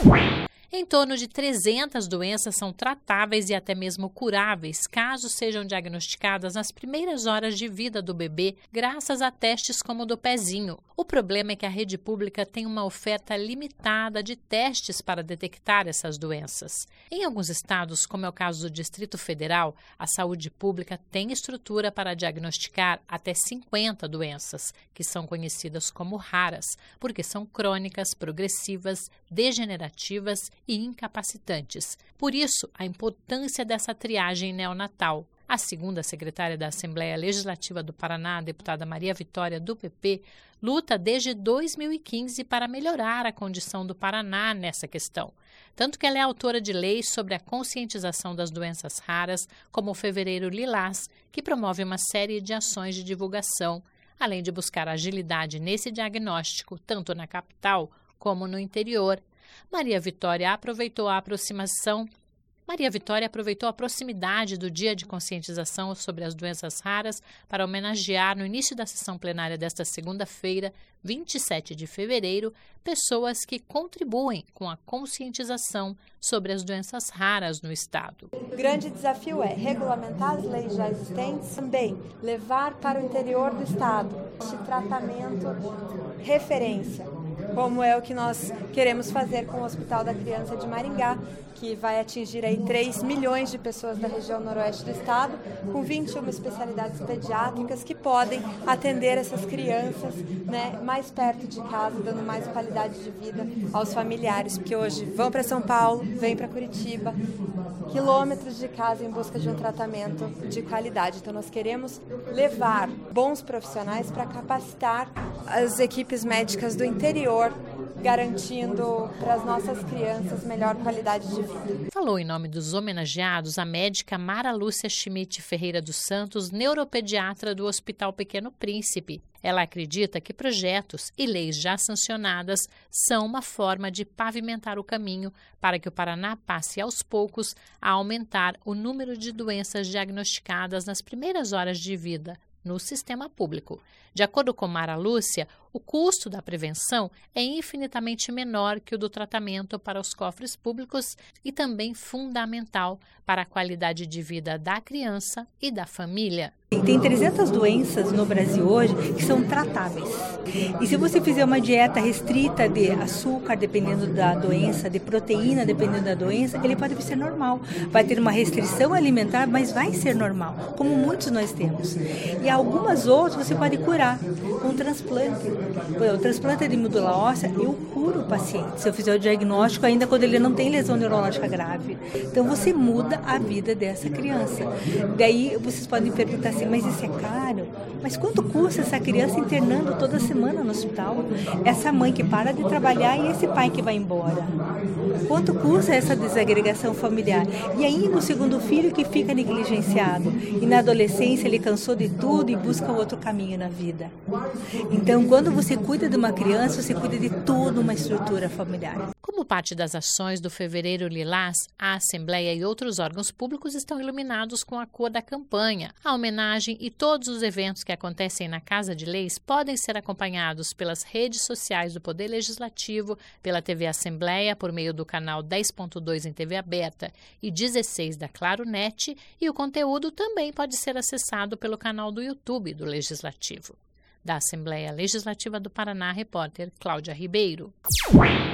Em torno de 300 doenças são tratáveis e até mesmo curáveis, caso sejam diagnosticadas nas primeiras horas de vida do bebê, graças a testes como o do pezinho. O problema é que a rede pública tem uma oferta limitada de testes para detectar essas doenças. Em alguns estados, como é o caso do Distrito Federal, a saúde pública tem estrutura para diagnosticar até 50 doenças, que são conhecidas como raras, porque são crônicas, progressivas, degenerativas e incapacitantes. Por isso, a importância dessa triagem neonatal. A segunda secretária da Assembleia Legislativa do Paraná, a deputada Maria Vitória, do PP, luta desde 2015 para melhorar a condição do Paraná nessa questão. Tanto que ela é autora de leis sobre a conscientização das doenças raras, como o Fevereiro Lilás, que promove uma série de ações de divulgação, além de buscar agilidade nesse diagnóstico, tanto na capital como no interior. Maria Vitória aproveitou a proximidade do Dia de Conscientização sobre as Doenças Raras para homenagear, no início da sessão plenária desta segunda-feira, 27 de fevereiro, pessoas que contribuem com a conscientização sobre as doenças raras no Estado. O grande desafio é regulamentar as leis já existentes, também levar para o interior do Estado este tratamento referência, como é o que nós queremos fazer com o Hospital da Criança de Maringá, que vai atingir aí 3 milhões de pessoas da região noroeste do estado, com 21 especialidades pediátricas que podem atender essas crianças, mais perto de casa, dando mais qualidade de vida aos familiares, porque hoje vão para São Paulo, vêm para Curitiba, quilômetros de casa em busca de um tratamento de qualidade. Então nós queremos levar bons profissionais para capacitar as equipes médicas do interior, garantindo para as nossas crianças melhor qualidade de vida. Falou em nome dos homenageados a médica Mara Lúcia Schmidt Ferreira dos Santos, neuropediatra do Hospital Pequeno Príncipe. Ela acredita que projetos e leis já sancionadas são uma forma de pavimentar o caminho para que o Paraná passe aos poucos a aumentar o número de doenças diagnosticadas nas primeiras horas de vida no sistema público. De acordo com Mara Lúcia, o custo da prevenção é infinitamente menor que o do tratamento para os cofres públicos e também fundamental para a qualidade de vida da criança e da família. Tem 300 doenças no Brasil hoje que são tratáveis. E se você fizer uma dieta restrita de açúcar, dependendo da doença, de proteína, dependendo da doença, ele pode ser normal. Vai ter uma restrição alimentar, mas vai ser normal, como muitos nós temos. E algumas outras você pode curar com um transplante. O transplante de medula óssea, eu curo o paciente. Se eu fizer o diagnóstico, ainda quando ele não tem lesão neurológica grave. Então você muda a vida dessa criança. Daí vocês podem perguntar assim, mas isso é caro? Mas quanto custa essa criança internando toda semana no hospital? Essa mãe que para de trabalhar e esse pai que vai embora? Quanto custa essa desagregação familiar? E ainda o segundo filho que fica negligenciado. E na adolescência ele cansou de tudo e busca outro caminho na vida. Então, quando você cuida de uma criança, você cuida de toda uma estrutura familiar. Como parte das ações do Fevereiro Lilás, a Assembleia e outros órgãos públicos estão iluminados com a cor da campanha. A homenagem e todos os eventos que acontecem na Casa de Leis podem ser acompanhados pelas redes sociais do Poder Legislativo, pela TV Assembleia, por meio do canal 10.2 em TV aberta e 16 da Claro Net, e o conteúdo também pode ser acessado pelo canal do YouTube do Legislativo. Da Assembleia Legislativa do Paraná, repórter Cláudia Ribeiro.